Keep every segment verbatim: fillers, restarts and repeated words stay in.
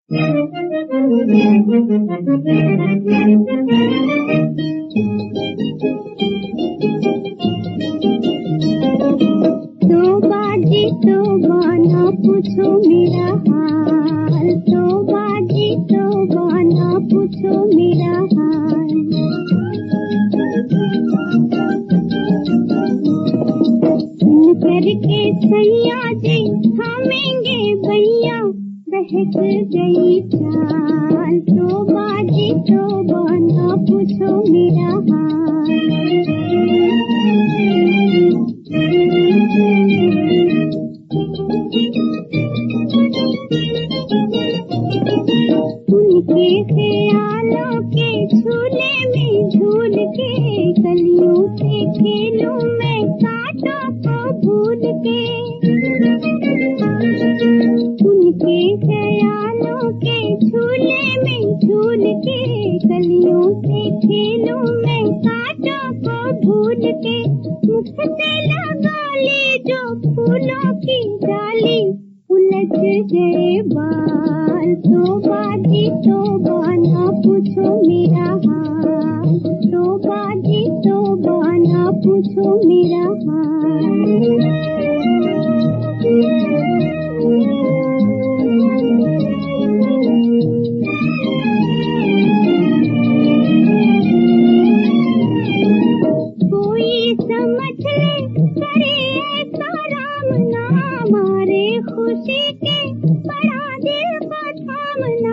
तो बाजी तो बाना पूछो मेरा हाल, तो बाजी तो बाना पूछो मेरा हाल। सुन करके सैया जी थामेंगे भैया, बहक गई चाल। तो बाजी तो बाना पूछो मेरा हाल। उनके ख्यालों के झूले में झूल के, गलियों से खेलूं मैं कांटों को भूल के। उनके ख्यालों के झूले में झूल के, गलियों से खेलूं मैं कांटों को भूल के। मुख से लगा ले जो फूलों की डाली, उलझ गए बाल। तो बाजी तो बाना पूछो मेरा हाल, तो बाजी तो बाना पूछो मेरा हाल। कोई समझ ले करे ऐसा राम ना, मारे खुशी के बड़ा दिल को थामना।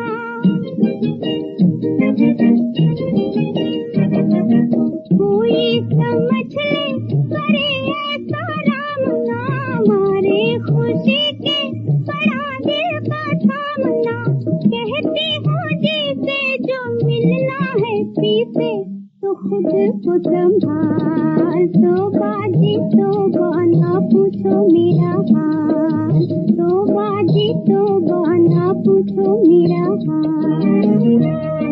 कोई समझ ले करे ऐसा राम ना, मारे खुशी के बड़ा दिल को थामना। कहती हूँ जी से जो मिलना है पीछे, तो खुद को संभाल। तो बाजी तो बाना पूछो मेरा हाल, तो बाजी तो बाना पूछो मेरा हाल।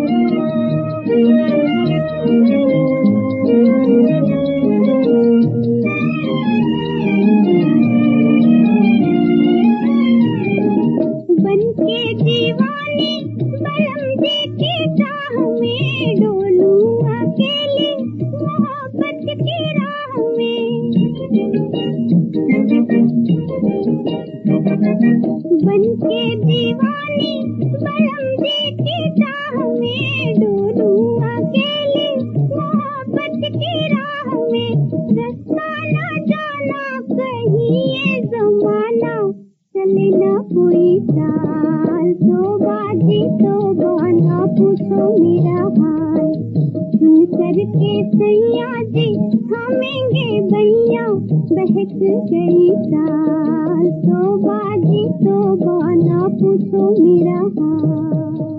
बनके दीवानी बलम जी की चाह में, डोलूं अकेली मोहब्बत की राह में। बनके दीवानी बलम जी की चाह में, डोलूं अकेली मोहब्बत की राह में। रास्ता न जाना कहीं ये जमाना, चले न कोई चाल। तो बाजी तो बाना पूछो मेरा हाल। सुन करके सैया जी थामेंगे भैया, बहक गई चाल। तो बाजी तो बाना पूछो मेरा हाल।